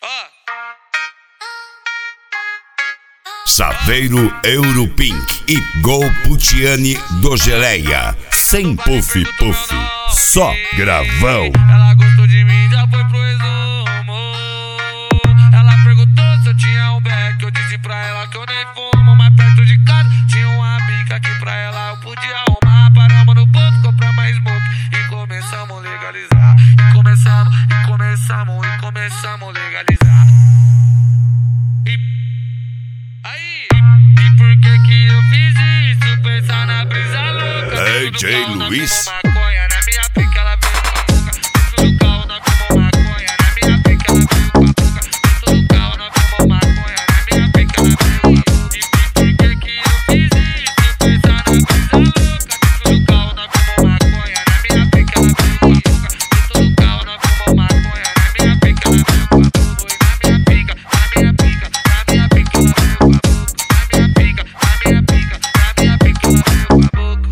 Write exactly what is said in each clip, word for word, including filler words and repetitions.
Saveiro Europink e Gol Putiani do Geleia. Sem puff puff, só gravão. Ela gostou de mim, já foi pro resumo. Ela perguntou se eu tinha um beck, eu disse pra ela que eu nem fumo. Mas perto de casa tinha uma bica que pra ela eu podia arrumar. Paramos no posto, comprar mais smoke e começamos a legalizar. E começamos, e começamos, e começamos a legalizar. E aí, e por que que eu fiz isso? Pensar na brisa louca. D J Luiz. Maconha na minha pica, ela veio com a boca. Dentro do carro nós fumou maconha na minha pica, ela veio com a boca. Dentro do carro nós fumou maconha na minha pica, ela veio com a boca. E por que que eu fiz isso? Pensar na brisa louca. Dentro do carro nós fumou maconha na minha pica, ela veio com a boca. Dentro do carro nós fumou maconha na minha pica, ela veio com a boca. E na minha pica, na minha pica, na minha pica, ela veio com a boca. Na minha pica, na minha pica, na minha pica, ela veio com a boca.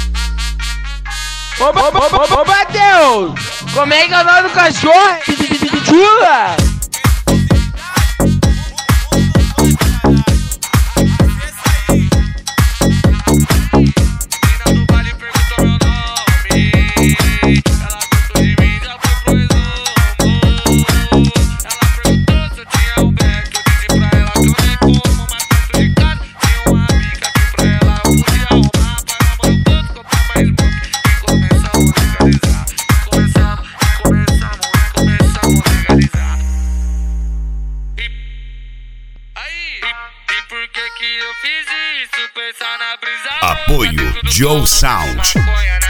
Ô, ô, ô, ô, ô, Matheus! Como é que é o nome do cachorro? Chula! Menina do baile perguntou meu nome. Ela gostou de mim, já foi pro resumo. Ela perguntou se eu tinha um beck, eu disse pra ela que eu nem fumo. Mas perto de casa tinha uma bica que pra ela eu podia arrumar. Paramos no posto, comprar mais smoke e começamos a legalizar. E começamos, e começamos, e começamos a legalizar. E aí, e, e por que que eu fiz isso? Pensar na brisa louca. Apoio Dentro do Joe carro nós Sound. fumou maconha